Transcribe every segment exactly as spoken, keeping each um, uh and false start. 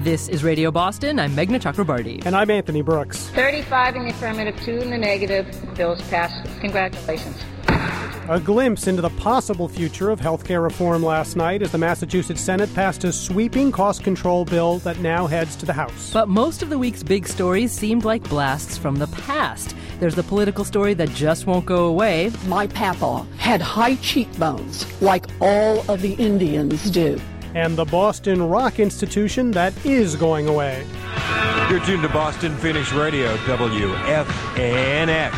This is Radio Boston. I'm Meghna Chakrabarti. And I'm Anthony Brooks. thirty-five in the affirmative, two in the negative. Bill's passed. Congratulations. A glimpse into the possible future of healthcare reform last night as the Massachusetts Senate passed a sweeping cost control bill that now heads to the House. But most of the week's big stories seemed like blasts from the past. There's the political story that just won't go away. My papa had high cheekbones, like all of the Indians do. And the Boston Rock Institution that is going away. You're tuned to Boston Finnish Radio, W F N X.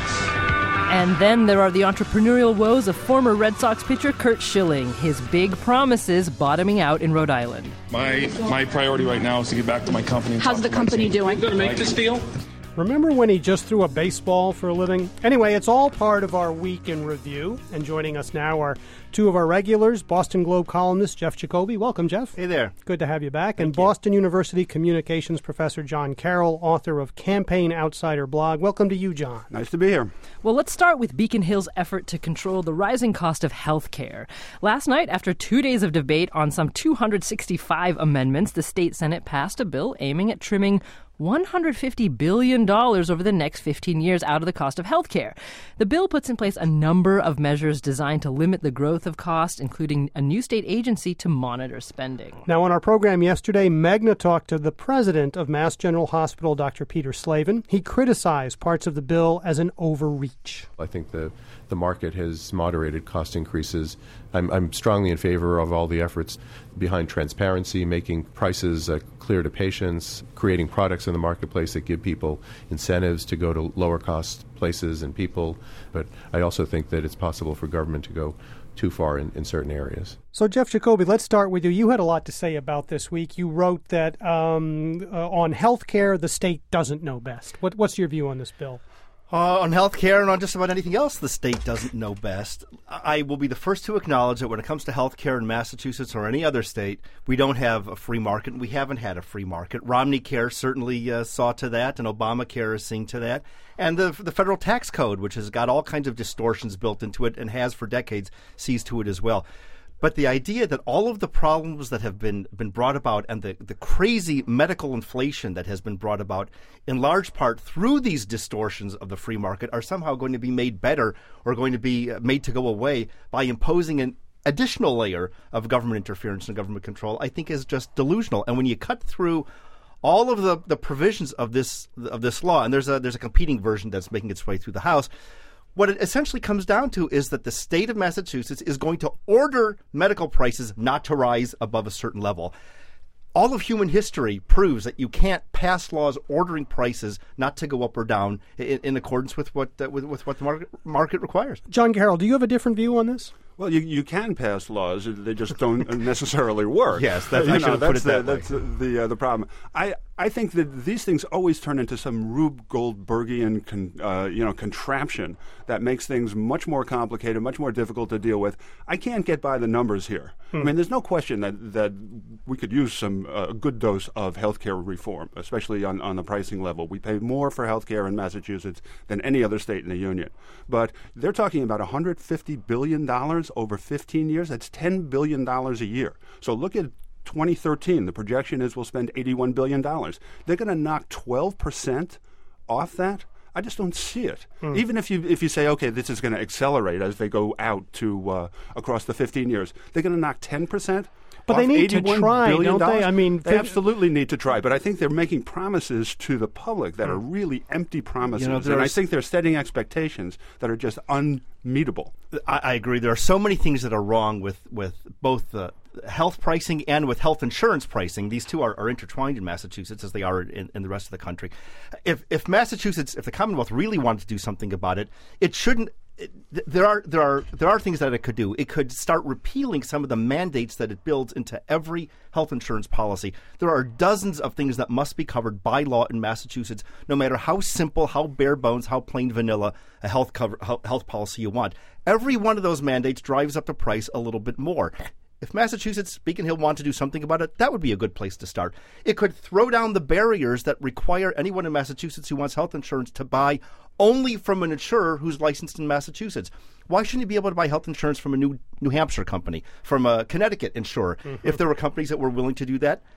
And then there are the entrepreneurial woes of former Red Sox pitcher Curt Schilling, his big promises bottoming out in Rhode Island. My my priority right now is to get back to my company. How's the company doing? Going to make this deal? Remember when he just threw a baseball for a living? Anyway, it's all part of our week in review. And joining us now are two of our regulars, Boston Globe columnist Jeff Jacoby. Welcome, Jeff. Hey there. Good to have you back. Thank and you. Boston University communications professor John Carroll, author of Campaign Outsider blog. Welcome to you, John. Nice to be here. Well, let's start with Beacon Hill's effort to control the rising cost of health care. Last night, after two days of debate on some two hundred sixty-five amendments, the state Senate passed a bill aiming at trimming one hundred fifty billion dollars over the next fifteen years out of the cost of health care. The bill puts in place a number of measures designed to limit the growth of cost, including a new state agency to monitor spending. Now, on our program yesterday, Meghna talked to the president of Mass General Hospital, Doctor Peter Slavin. He criticized parts of the bill as an overreach. I think the, the market has moderated cost increases. I'm, I'm strongly in favor of all the efforts behind transparency, making prices uh, clear to patients, creating products in the marketplace that give people incentives to go to lower cost places and people. But I also think that it's possible for government to go too far in, in certain areas. So, Jeff Jacoby, let's start with you. You had a lot to say about this week. You wrote that um, uh, on health care, the state doesn't know best. What, what's your view on this bill? Uh, on health care and on just about anything else, the state doesn't know best. I will be the first to acknowledge that when it comes to health care in Massachusetts or any other state, we don't have a free market, and we haven't had a free market. Romney Care certainly uh, saw to that, and Obamacare is seeing to that. And the the federal tax code, which has got all kinds of distortions built into it and has for decades, sees to it as well. But the idea that all of the problems that have been, been brought about and the, the crazy medical inflation that has been brought about in large part through these distortions of the free market are somehow going to be made better or going to be made to go away by imposing an additional layer of government interference and government control, I think is just delusional. And when you cut through all of the, the provisions of this of this law, and there's a there's a competing version that's making its way through the House, what it essentially comes down to is that the state of Massachusetts is going to order medical prices not to rise above a certain level. All of human history proves that you can't pass laws ordering prices not to go up or down in, in accordance with what uh, with, with what the market, market requires. John Carroll, do you have a different view on this? Well, you you can pass laws; they just don't necessarily work. Yes, that's, you I know, should have put it the, that way. That's the the, uh, the problem. I I think that these things always turn into some Rube Goldbergian con, uh, you know contraption that makes things much more complicated, much more difficult to deal with. I can't get by the numbers here. Hmm. I mean, there's no question that that we could use some uh, good dose of healthcare reform, especially on on the pricing level. We pay more for healthcare in Massachusetts than any other state in the union, but they're talking about one hundred fifty billion dollars over fifteen years. That's ten billion dollars a year. So look at twenty thirteen. The projection is we'll spend eighty-one billion dollars. They're going to knock twelve percent off that? I just don't see it. Hmm. Even if you if you say, okay, this is going to accelerate as they go out to uh, across the fifteen years, they're going to knock ten percent. But they need to try, don't they? I mean, they absolutely need to try. But I think they're making promises to the public that are really empty promises. You know, and I think they're setting expectations that are just unmeetable. I, I agree. There are so many things that are wrong with, with both the health pricing and with health insurance pricing. These two are, are intertwined in Massachusetts as they are in, in the rest of the country. If, if Massachusetts, if the Commonwealth really wanted to do something about it, it shouldn't. It, there are there are there are things that it could do. It could start repealing some of the mandates that it builds into every health insurance policy. There are dozens of things that must be covered by law in Massachusetts, no matter how simple, how bare bones, how plain vanilla a health cover, health policy you want. Every one of those mandates drives up the price a little bit more. If Massachusetts, Beacon Hill, wanted to do something about it, that would be a good place to start. It could throw down the barriers that require anyone in Massachusetts who wants health insurance to buy only from an insurer who's licensed in Massachusetts. Why shouldn't you be able to buy health insurance from a New New Hampshire company, from a Connecticut insurer? Mm-hmm. If there were companies that were willing to do that,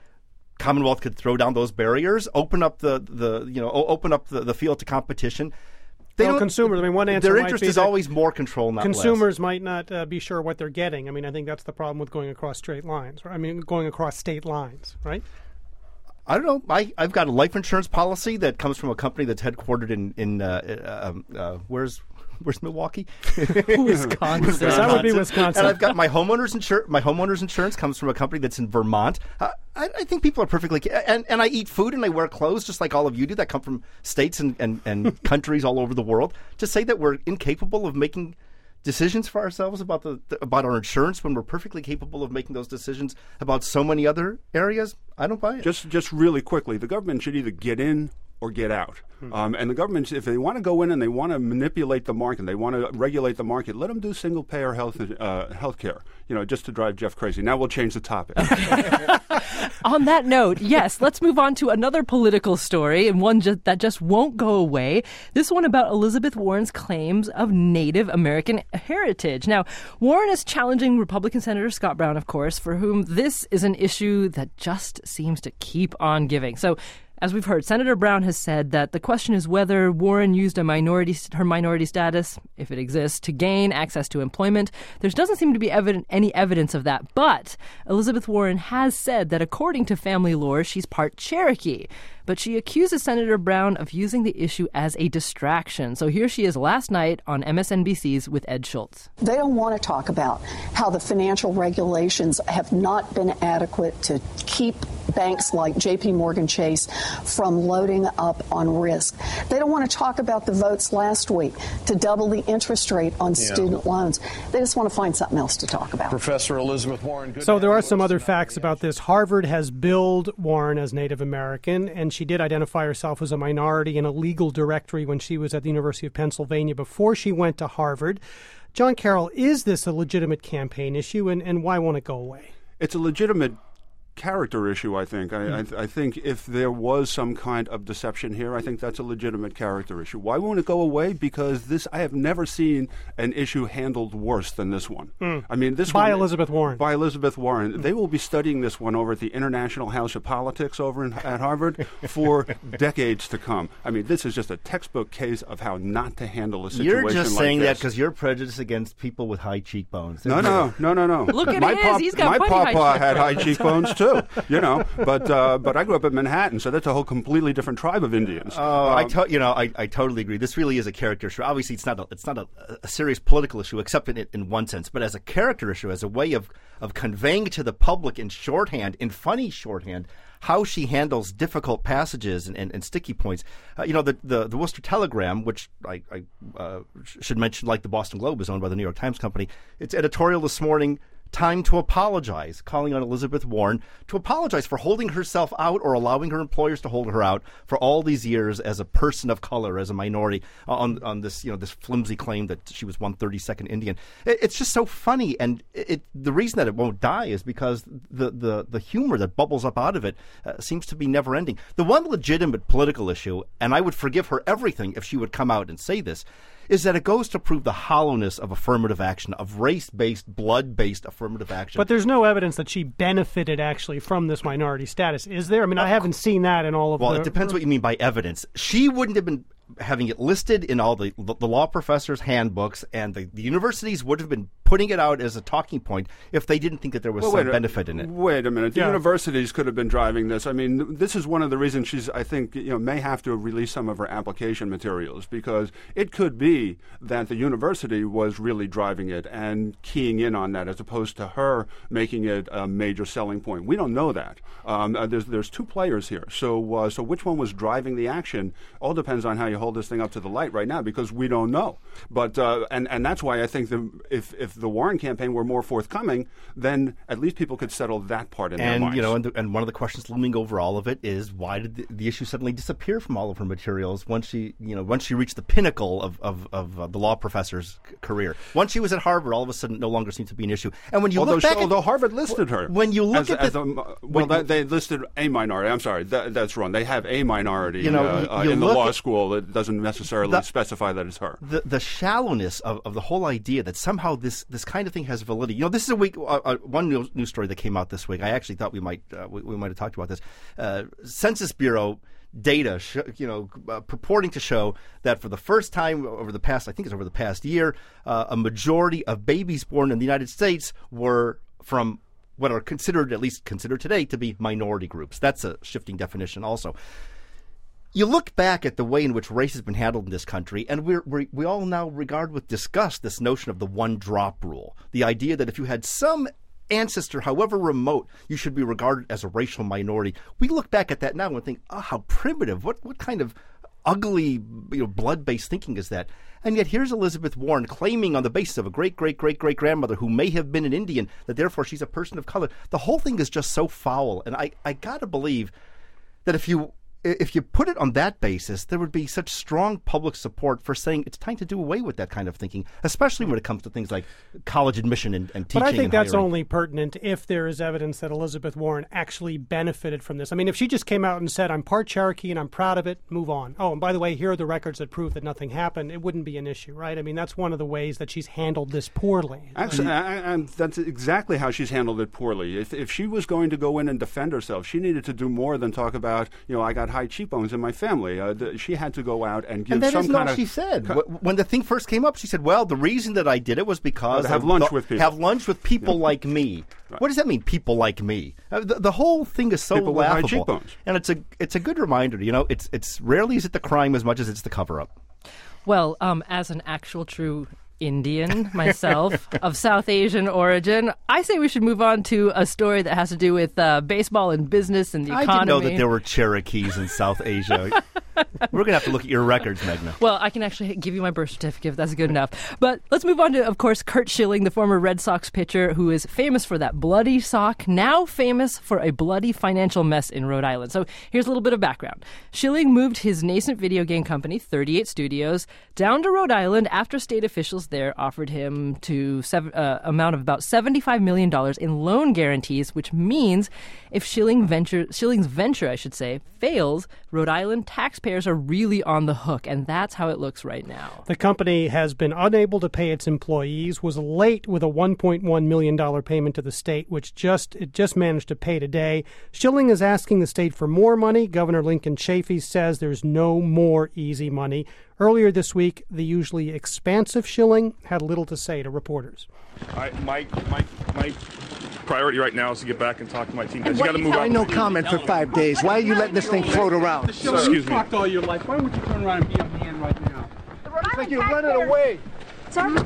Commonwealth could throw down those barriers, open up the, the you know open up the, the field to competition. They well, don't, consumers. I mean, one answer their might interest be is that always more control, not consumers less. might not uh, be sure what they're getting. I mean, I think that's the problem with going across straight lines. Right? I mean, going across state lines, right? I don't know. I, I've got a life insurance policy that comes from a company that's headquartered in in uh, um, uh, where's where's Milwaukee? Wisconsin. That would be Wisconsin. And I've got my homeowners insur- My homeowners insurance comes from a company that's in Vermont. Uh, I, I think people are perfectly and and I eat food and I wear clothes just like all of you do that come from states and and, and countries all over the world. To say that we're incapable of making decisions for ourselves about the, the about our insurance when we're perfectly capable of making those decisions about so many other areas, I don't buy it. Just just really quickly, the government should either get in or get out. Hmm. Um, and the government, if they want to go in and they want to manipulate the market, they want to regulate the market, let them do single-payer health uh, health care, you know, just to drive Jeff crazy. Now we'll change the topic. On that note, yes, let's move on to another political story, and one ju- that just won't go away. This one about Elizabeth Warren's claims of Native American heritage. Now, Warren is challenging Republican Senator Scott Brown, of course, for whom this is an issue that just seems to keep on giving. So, as we've heard, Senator Brown has said that the question is whether Warren used a minority, her minority status, if it exists, to gain access to employment. There doesn't seem to be evident, any evidence of that. But Elizabeth Warren has said that according to family lore, she's part Cherokee. But she accuses Senator Brown of using the issue as a distraction. So here she is last night on M S N B C's with Ed Schultz. They don't want to talk about how the financial regulations have not been adequate to keep banks like J P Morgan Chase from loading up on risk. They don't want to talk about the votes last week to double the interest rate on yeah. student loans. They just want to find something else to talk about. Professor Elizabeth Warren. So there are some other facts about this. Harvard has billed Warren as Native American, and she did identify herself as a minority in a legal directory when she was at the University of Pennsylvania before she went to Harvard. John Carroll, is this a legitimate campaign issue, and, and why won't it go away? It's a legitimate character issue, I think. I, Mm. I, I think if there was some kind of deception here, I think that's a legitimate character issue. Why won't it go away? Because this, I have never seen an issue handled worse than this one. Mm. I mean, this by one, Elizabeth Warren. By Elizabeth Warren. Mm. They will be studying this one over at the International House of Politics over in, at Harvard for decades to come. I mean, this is just a textbook case of how not to handle a situation like this. You're just saying that because you're prejudiced against people with high cheekbones. No, no, no, no, no. Look at my his. pop, He's got my plenty papa high had high cheekbones too, you know. But uh, but I grew up in Manhattan, so that's a whole completely different tribe of Indians. Oh, um, I to- you know, I, I totally agree. This really is a character issue. Obviously, it's not a, it's not a, a serious political issue, except in in one sense. But as a character issue, as a way of of conveying to the public in shorthand, in funny shorthand, how she handles difficult passages and, and, and sticky points. Uh, you know, the, the the Worcester Telegram, which I, I uh, should mention, like the Boston Globe, is owned by the New York Times Company. Its editorial this morning. Time to apologize, calling on Elizabeth Warren to apologize for holding herself out or allowing her employers to hold her out for all these years as a person of color, as a minority, uh, on on this you know this flimsy claim that she was one thirty-second Indian. It, it's just so funny, and it, it, the reason that it won't die is because the the, the humor that bubbles up out of it uh, seems to be never ending. The one legitimate political issue, and I would forgive her everything if she would come out and say this, is that it goes to prove the hollowness of affirmative action, of race-based, blood-based affirmative action. But there's no evidence that she benefited actually from this minority status, is there? I mean, I haven't seen that in all of well, the... Well, it depends what you mean by evidence. She wouldn't have been having it listed in all the the law professors' handbooks, and the, the universities would have been putting it out as a talking point if they didn't think that there was well, some wait, benefit in it. Wait a minute. The yeah. universities could have been driving this. I mean, this is one of the reasons she's, I think, you know, may have to release some of her application materials, because it could be that the university was really driving it and keying in on that, as opposed to her making it a major selling point. We don't know that. Um, uh, there's there's two players here. So uh, so which one was driving the action all depends on how you hold this thing up to the light right now, because we don't know. But uh, and and that's why I think the, if if the Warren campaign were more forthcoming, then at least people could settle that part in and, their minds. You know, and, the, and one of the questions looming over all of it is, why did the, the issue suddenly disappear from all of her materials once she, you know, once she reached the pinnacle of of, of uh, the law professor's c- career? Once she was at Harvard, all of a sudden, it no longer seemed to be an issue. And when you although, look back, she, although Harvard listed her, when you look as, at as the, a, well, that, they listed a minority. I'm sorry, that, that's wrong. They have a minority, you know, uh, you, uh, you in the look law at, school. It doesn't necessarily the, specify that it's her. The, the shallowness of, of the whole idea that somehow this this this kind of thing has validity. You know, this is a week. Uh, uh, one news, news story that came out this week. I actually thought we might uh, we, we might have talked about this. Uh, Census Bureau data, sh- you know, uh, purporting to show that for the first time over the past, I think it's over the past year, uh, a majority of babies born in the United States were from what are considered, at least considered today, to be minority groups. That's a shifting definition also. You look back at the way in which race has been handled in this country, and we're, we we all now regard with disgust this notion of the one-drop rule, the idea that if you had some ancestor, however remote, you should be regarded as a racial minority. We look back at that now and think, oh, how primitive. What what kind of ugly, you know, blood-based thinking is that? And yet here's Elizabeth Warren claiming on the basis of a great-great-great-great-grandmother who may have been an Indian that therefore she's a person of color. The whole thing is just so foul. And I, I got to believe that if you if you put it on that basis, there would be such strong public support for saying it's time to do away with that kind of thinking, especially when it comes to things like college admission and, and teaching. But I think and that's hiring. only pertinent if there is evidence that Elizabeth Warren actually benefited from this. I mean, if she just came out and said, I'm part Cherokee and I'm proud of it, move on. Oh, and by the way, here are the records that prove that nothing happened, it wouldn't be an issue, right? I mean, that's one of the ways that she's handled this poorly. Actually, I, I, that's exactly how she's handled it poorly. If, if she was going to go in and defend herself, she needed to do more than talk about, you know, I got high cheekbones in my family. Uh, the, she had to go out and give and that some isn't kind all of. she said. Co- when the thing first came up, she said, "Well, the reason that I did it was because uh, have I lunch th- with people. Have lunch with people yeah. like me." Right. What does that mean? People like me. Uh, the, the whole thing is so people laughable, with high cheekbones. And it's a it's a good reminder. You know, it's it's rarely is it the crime as much as it's the cover up. Well, um, as an actual true Indian myself of South Asian origin, I say we should move on to a story that has to do with uh, baseball and business and the I economy. didn't know that there were Cherokees in South Asia. We're going to have to look at your records, Meghna. Well, I can actually give you my birth certificate if that's good enough. But let's move on to, of course, Curt Schilling, the former Red Sox pitcher who is famous for that bloody sock, now famous for a bloody financial mess in Rhode Island. So here's a little bit of background. Schilling moved his nascent video game company, thirty-eight Studios, down to Rhode Island after state officials there offered him to seven, uh, amount of about seventy-five million dollars in loan guarantees, which means if Schilling venture, Schilling's venture, I should say, fails, Rhode Island taxpayers are really on the hook, and that's how it looks right now. The company has been unable to pay its employees, was late with a one point one million dollars payment to the state, which just it just managed to pay today. Schilling is asking the state for more money. Governor Lincoln Chafee says there's no more easy money. Earlier this week, the usually expansive Schilling had little to say to reporters. I, my, my, my priority right now is to get back and talk to my team. And You got to move why on. no comment for five days? Why are you letting this thing float around? So, excuse me. Talked all your life. Why don't you turn around and be a man right now? It's like you're running away. Sir?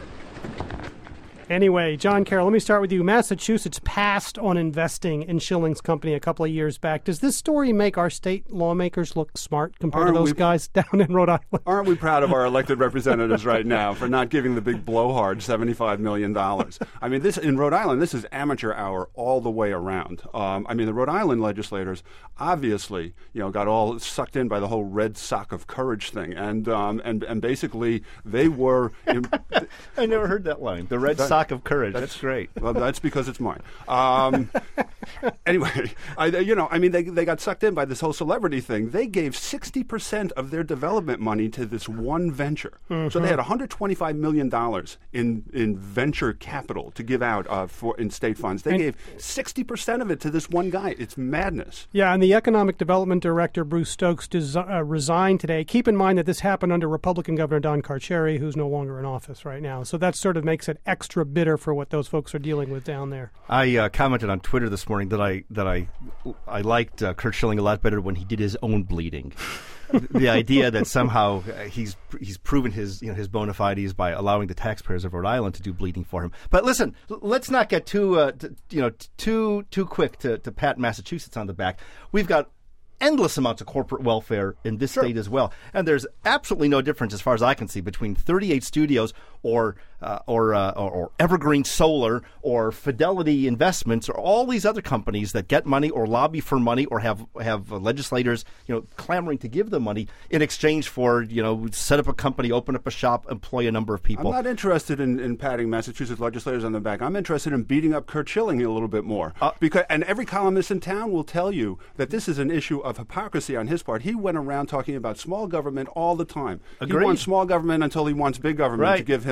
Anyway, John Carroll, let me start with you. Massachusetts passed on investing in Schilling's company a couple of years back. Does this story make our state lawmakers look smart compared Aren't to those we, guys down in Rhode Island? Aren't we proud of our elected representatives right now for not giving the big blowhard seventy-five million dollars? I mean, this in Rhode Island, this is amateur hour all the way around. Um, I mean, the Rhode Island legislators obviously, you know, got all sucked in by the whole red sock of courage thing, and um, and and basically they were. In, I never heard that line. The red that, sock of courage. That's, that's great. Well, that's because it's mine. Um, anyway, I, you know, I mean, they they got sucked in by this whole celebrity thing. They gave sixty percent of their development money to this one venture. Mm-hmm. So they had one hundred twenty-five million dollars in in venture capital to give out uh, for in state funds. They and gave sixty percent of it to this one guy. It's madness. Yeah, and the economic development director, Bruce Stokes, des- uh, resigned today. Keep in mind that this happened under Republican Governor Don Carcieri, who's no longer in office right now. So that sort of makes it extra bitter for what those folks are dealing with down there. I uh, commented on Twitter this morning that I that I I liked uh, Curt Schilling a lot better when he did his own bleeding. The idea that somehow uh, he's he's proven his you know his bona fides by allowing the taxpayers of Rhode Island to do bleeding for him. But listen, l- let's not get too uh, t- you know t- too too quick to, to pat Massachusetts on the back. We've got endless amounts of corporate welfare in this sure. state as well, and there's absolutely no difference as far as I can see between thirty-eight Studios or uh, or, uh, or or Evergreen Solar or Fidelity Investments or all these other companies that get money or lobby for money or have have uh, legislators you know clamoring to give them money in exchange for you know set up a company, open up a shop, employ a number of people. I'm not interested in, in patting Massachusetts legislators on the back. I'm interested in beating up Curt Schilling a little bit more uh, because and every columnist in town will tell you that this is an issue of hypocrisy on his part. He went around talking about small government all the time. Agreed. He wants small government until he wants big government right. to give him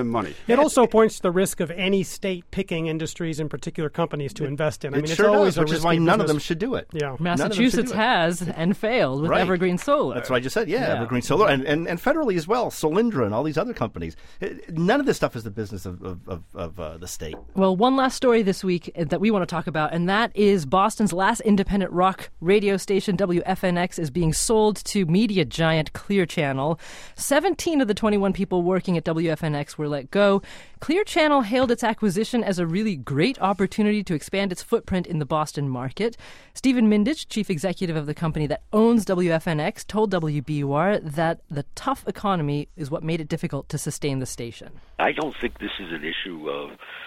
him money. It also points to the risk of any state picking industries and particular companies to invest in. I it mean, it's sure always does, a which is risky why none business. of them should do it. Yeah, Massachusetts has and failed with right. Evergreen Solar. That's what I just said. Yeah, Yeah. Evergreen Solar and, and, and federally as well, Solyndra and all these other companies. It, none of this stuff is the business of, of, of, of uh, the state. Well, one last story this week that we want to talk about, and that is Boston's last independent rock radio station, W F N X, is being sold to media giant Clear Channel. seventeen of the twenty-one people working at W F N X were let go. Clear Channel hailed its acquisition as a really great opportunity to expand its footprint in the Boston market. Stephen Mindich, chief executive of the company that owns W F N X, told W B U R that the tough economy is what made it difficult to sustain the station. I don't think this is an issue of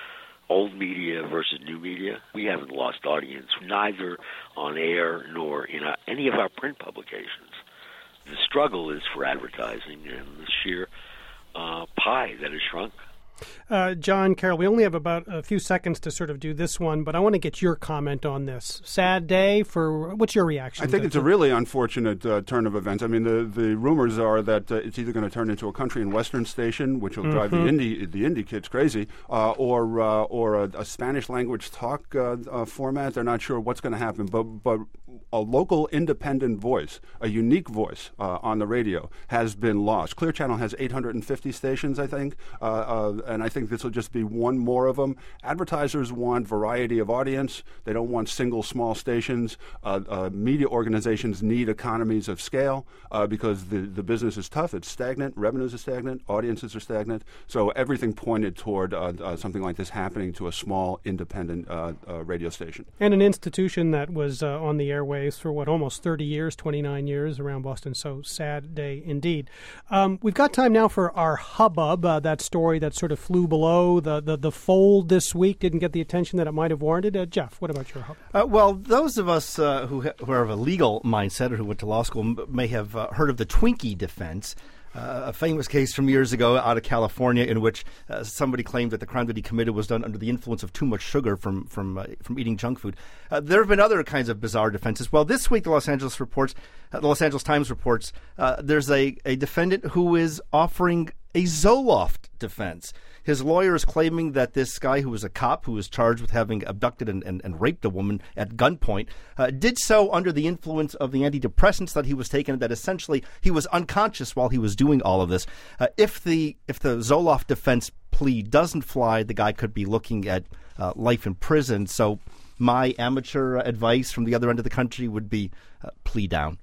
old media versus new media. We haven't lost audience, neither on air nor in our, any of our print publications. The struggle is for advertising and the sheer uh, pie that has shrunk. Uh, John Carroll, we only have about a few seconds to sort of do this one, but I want to get your comment on this. Sad day for, what's your reaction? I think to, it's a really unfortunate uh, turn of events. I mean, the, the rumors are that uh, it's either going to turn into a country and western station, which will mm-hmm. drive the indie the indie kids crazy, uh, or uh, or a, a Spanish language talk uh, uh, format. They're not sure what's going to happen, but but a local independent voice, a unique voice uh, on the radio, has been lost. Clear Channel has eight hundred fifty stations, I think, uh, uh, and I think this will just be one more of them. Advertisers want variety of audience. They don't want single small stations. Uh, uh, media organizations need economies of scale uh, because the, the business is tough. It's stagnant. Revenues are stagnant. Audiences are stagnant. So everything pointed toward uh, uh, something like this happening to a small independent uh, uh, radio station. And an institution that was uh, on the airwaves for, what, almost thirty years, twenty-nine years around Boston. So sad day indeed. Um, we've got time now for our hubbub, uh, that story that sort of flew below the, the, the fold this week, didn't get the attention that it might have warranted. Uh, Jeff, what about your hubbub? Uh, well, those of us uh, who, ha- who are of a legal mindset or who went to law school m- may have uh, heard of the Twinkie defense. Uh, a famous case from years ago out of California in which uh, somebody claimed that the crime that he committed was done under the influence of too much sugar from from uh, from eating junk food. Uh, there have been other kinds of bizarre defenses. Well, this week the Los Angeles reports, uh, the Los Angeles Times reports, uh, there's a, a defendant who is offering a Zoloft defense. His lawyer is claiming that this guy who was a cop who was charged with having abducted and, and, and raped a woman at gunpoint uh, did so under the influence of the antidepressants that he was taking, that essentially he was unconscious while he was doing all of this. Uh, if the if the Zoloft defense plea doesn't fly, the guy could be looking at uh, life in prison. So my amateur advice from the other end of the country would be uh, plea down.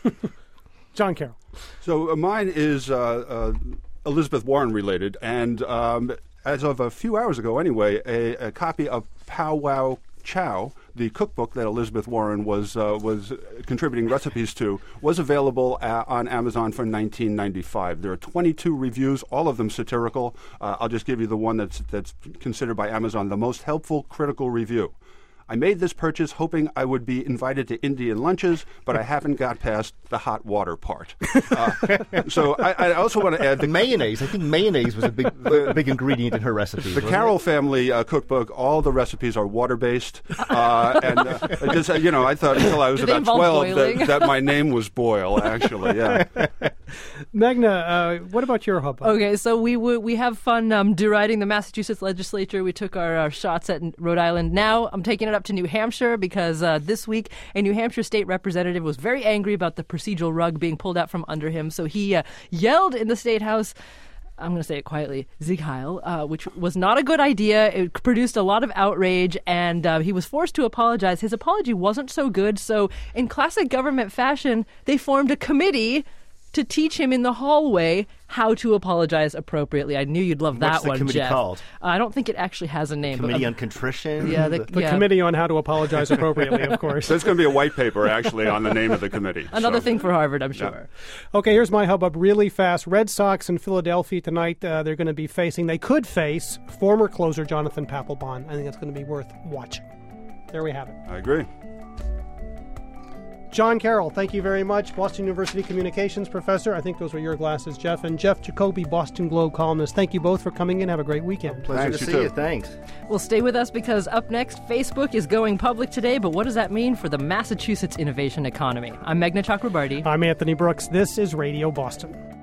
John Carroll. So uh, mine is uh, uh, Elizabeth Warren related, and um, as of a few hours ago anyway, a, a copy of Pow Wow Chow, the cookbook that Elizabeth Warren was uh, was contributing recipes to, was available a- on Amazon for nineteen ninety-five. There are twenty-two reviews, all of them satirical. Uh, I'll just give you the one that's that's considered by Amazon the most helpful critical review. I made this purchase hoping I would be invited to Indian lunches, but I haven't got past the hot water part. Uh, so I, I also want to add the mayonnaise. I think mayonnaise was a big a big ingredient in her recipe. The Carroll family uh, cookbook, all the recipes are water-based. Uh, and uh, just, uh, you know, I thought until I was Do they about involve twelve boiling? that, that my name was Boyle, actually, yeah. Magna, uh, what about your hubbub? Okay, so we w- we have fun um, deriding the Massachusetts legislature. We took our, our shots at Rhode Island. Now I'm taking it up to New Hampshire because uh, this week a New Hampshire state representative was very angry about the procedural rug being pulled out from under him. So he uh, yelled in the state house, I'm going to say it quietly, Sieg Heil, uh, which was not a good idea. It produced a lot of outrage, and uh, he was forced to apologize. His apology wasn't so good, so in classic government fashion, they formed a committee to teach him in the hallway how to apologize appropriately. I knew you'd love that What's the one, committee Jeff. called? Uh, I don't think it actually has a name. Committee but, uh, on Contrition? Yeah, the, The yeah. Committee on How to Apologize Appropriately, of course. There's going to be a white paper, actually, on the name of the committee. Another so. thing for Harvard, I'm sure. Yeah. Okay, here's my hubbub really fast. Red Sox in Philadelphia tonight. Uh, they're going to be facing, they could face former closer Jonathan Papelbon. I think that's going to be worth watching. There we have it. I agree. John Carroll, thank you very much. Boston University Communications Professor. I think those were your glasses, Jeff. And Jeff Jacoby, Boston Globe columnist. Thank you both for coming in. Have a great weekend. Pleasure Thanks, to you see too. you. Thanks. Well, stay with us because up next, Facebook is going public today. But what does that mean for the Massachusetts innovation economy? I'm Meghna Chakrabarty. I'm Anthony Brooks. This is Radio Boston.